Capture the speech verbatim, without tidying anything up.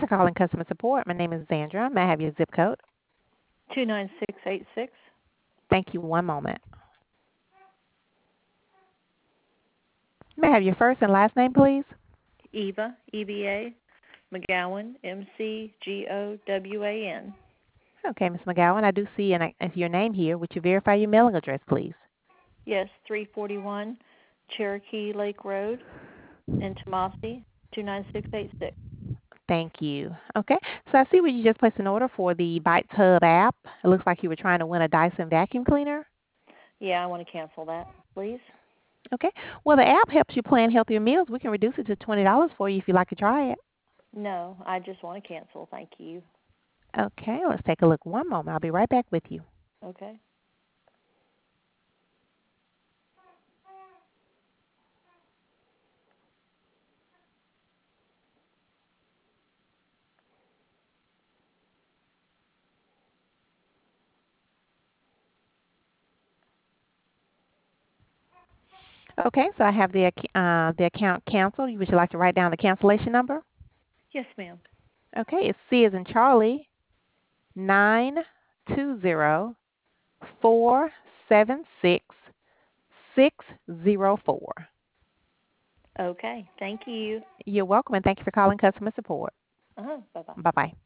for calling customer support. My name is Zandra. May I have your zip code? two nine six eight six. Thank you. One moment. May I have your first and last name, please? Eva, E V A, McGowan, M C G O W A N. Okay, Miz McGowan, I do see an, uh, your name here. Would you verify your mailing address, please? Yes, three forty-one Cherokee Lake Road in Tomasi, two nine six eight six. Thank you. Okay, so I see where you just placed an order for the Bites Hub app. It looks like you were trying to win a Dyson vacuum cleaner. Yeah, I want to cancel that, please. Okay, well, the app helps you plan healthier meals. We can reduce it to twenty dollars for you if you'd like to try it. No, I just want to cancel. Thank you. Okay, let's take a look. One moment. I'll be right back with you. Okay. Okay, so I have the ac- uh, the account canceled. Would you like to write down the cancellation number? Yes, ma'am. Okay, it's C as in Charlie, nine two zero four seven six six zero four. Okay. Thank you. You're welcome, and thank you for calling customer support. Uh-huh. Bye-bye. Bye-bye.